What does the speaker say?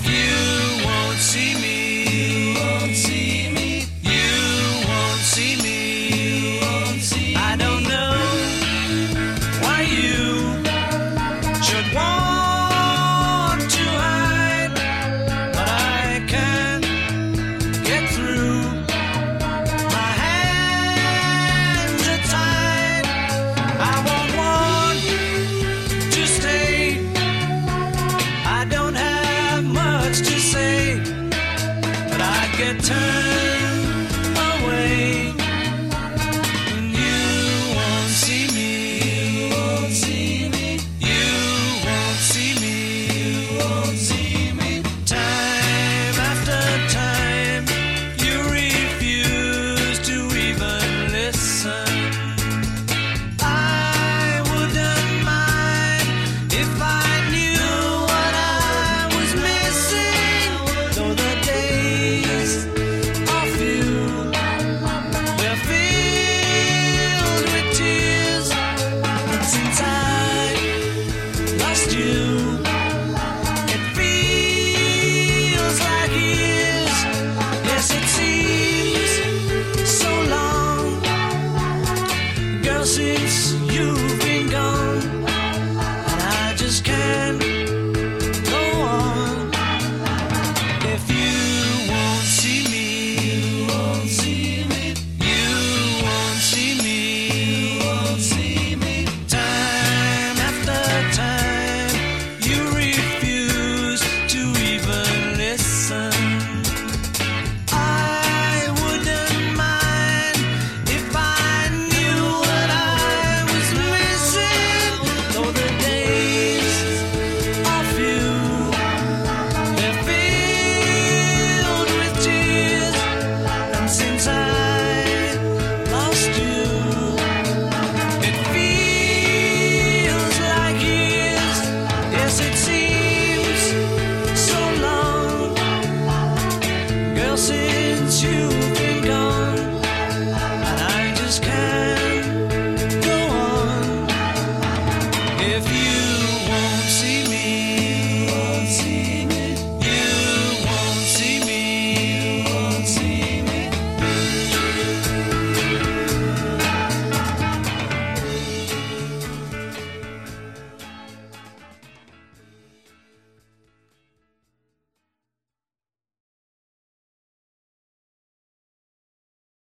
You won't see me. You won't see me. You won't see me. You won't see me. I don't know why you should want to hide, but I can't get through. My hands are tied. I won't want to stay. I don't have much to say, but I get turned away. And you won't see me. You won't see me. You won't see me. You won't see me. Time after time, you refuse to even listen. I wouldn't mind if I knew what I was missing. Though the days are few, they're filled with tears. And since I lost you, it feels like years. Yes, it seems so long, girl, since you've been gone, and I just can't